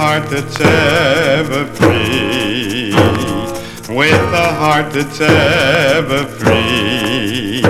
heart that's ever free, with a heart that's ever free.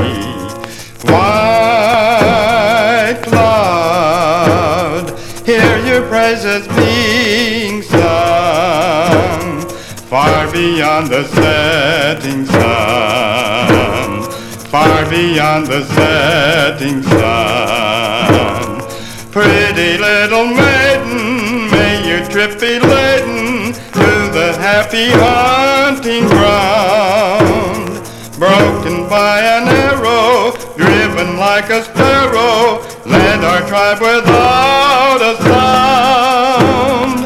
White cloud, hear your praises being sung, far beyond the setting sun, far beyond the setting sun. Pretty little maiden, may your trip be laden to the happy hunting ground. Broken by an arrow, driven like a sparrow, led our tribe without a sound.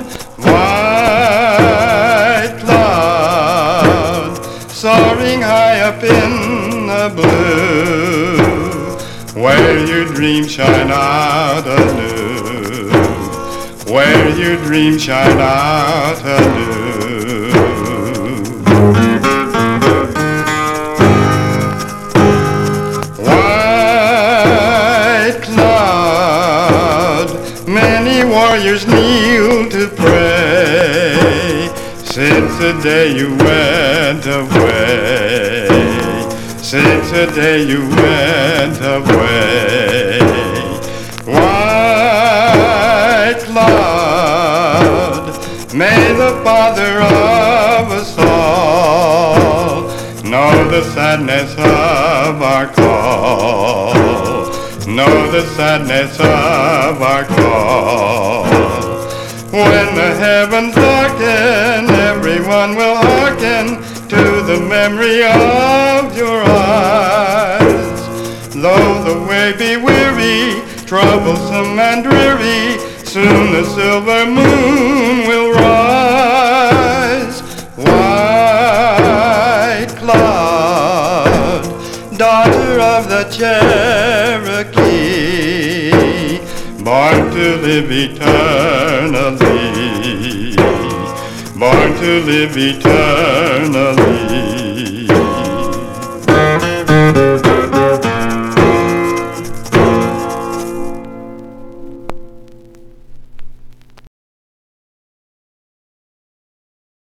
White cloud, soaring high up in the blue, where your dreams shine out anew, where your dreams shine out anew. White cloud, many warriors kneel to pray, since the day you went away, since the day you went away. White cloud, may the Father of us all know the sadness of our call, know the sadness of our call. When the heavens darken, everyone will hearken to the memory of your eyes. Though the way be weary, troublesome and dreary, soon the silver moon will rise. White cloud, daughter of the Cherokee, born to live eternally, born to live eternally.